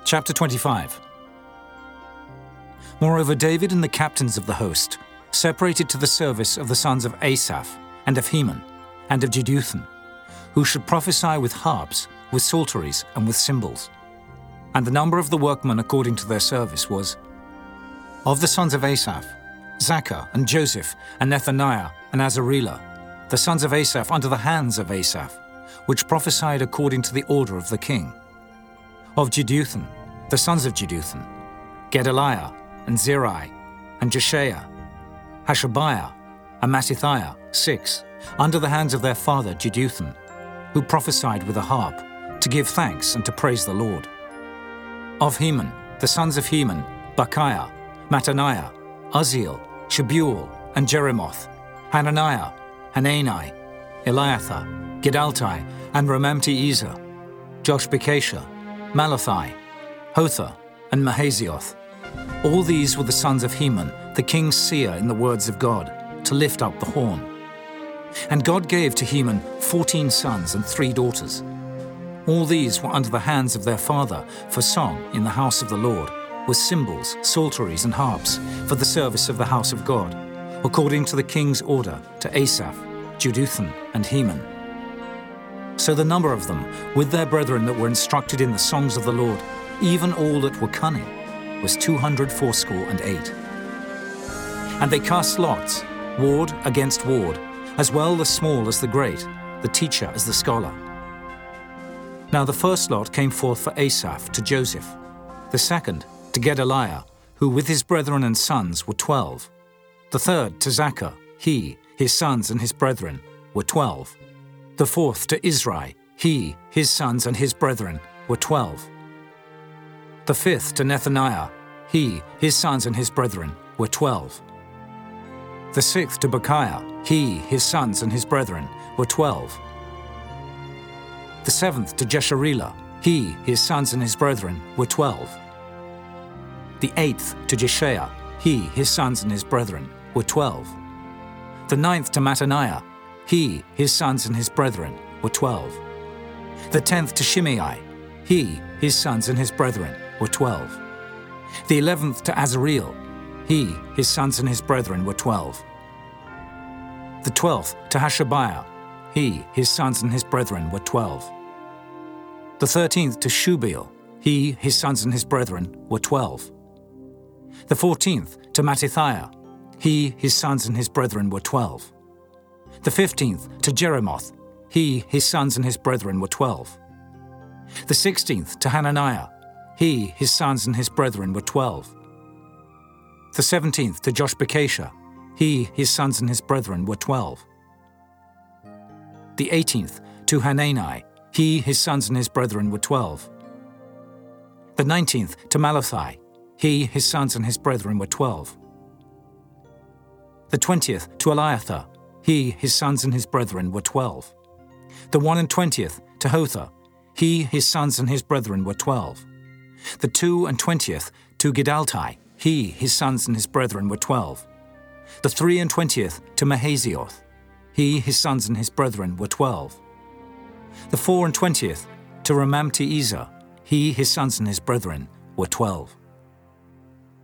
Chapter 25. Moreover, David and the captains of the host separated to the service of the sons of Asaph, and of Heman, and of Jeduthun, who should prophesy with harps, with psalteries, and with cymbals. And the number of the workmen according to their service was: of the sons of Asaph, Zaccur, and Joseph, and Nethaniah, and Azarela, the sons of Asaph under the hands of Asaph, which prophesied according to the order of the king. Of Jeduthun, the sons of Jeduthun, Gedaliah, and Zerai, and Jeshaiah, Hashabiah, and Mattithiah, 6, under the hands of their father Jeduthun, who prophesied with a harp, to give thanks and to praise the Lord. Of Heman, the sons of Heman, Bakkiah, Mattaniah, Uzziel, Shebuel, and Jeremoth, Hananiah, Hanani, Eliathah, Giddalti, and Romamti-Ezer, Joshbekashah, Malathi, Hothah, and Mahazioth. All these were the sons of Heman, the king's seer in the words of God, to lift up the horn. And God gave to Heman 14 sons and 3 daughters. All these were under the hands of their father for song in the house of the Lord, with cymbals, psalteries, and harps for the service of the house of God, according to the king's order to Asaph, Jeduthun, and Heman. So the number of them, with their brethren that were instructed in the songs of the Lord, even all that were cunning, was 268. And they cast lots, ward against ward, as well the small as the great, the teacher as the scholar. Now the first lot came forth for Asaph to Joseph, the second to Gedaliah, who with his brethren and sons were 12, the third to Zaccur, he, his sons and his brethren were 12, the fourth to Izri, he, his sons and his brethren were 12, the fifth to Nethaniah, he, his sons and his brethren were 12, the sixth to Bakkiah, he, his sons and his brethren were 12, the seventh to Jesharelah, he, his sons and his brethren were 12, the eighth to Jeshaiah, he, his sons and his brethren were 12, the ninth to Mattaniah, he, his sons and his brethren were 12, the 10th to Shimei, he, his sons and his brethren were 12, the 11th to Azareel, he, his sons and his brethren were 12, the 12th to Hashabiah, he, his sons and his brethren were 12, the 13th to Shubael, he, his sons and his brethren were 12, the 14th to Mattithiah, he, his sons and his brethren were 12, the 15th to Jeremoth, he, his sons and his brethren were 12, the 16th to Hananiah, he, his sons and his brethren were 12, the 17th to Joshbekashah, he, his sons and his brethren were 12, the 18th to Hanani, he, his sons and his brethren were 12, the 19th to Malathi, he, his sons and his brethren were 12, the 20th to Eliathah, he, his sons and his brethren were 12, the 21st to Hothah, he, his sons and his brethren were 12, the 22nd to Giddalti, he, his sons and his brethren were 12, the 23rd to Mahazioth, he, his sons and his brethren were 12, the 24th to Romamti-Ezer, he, his sons and his brethren were 12.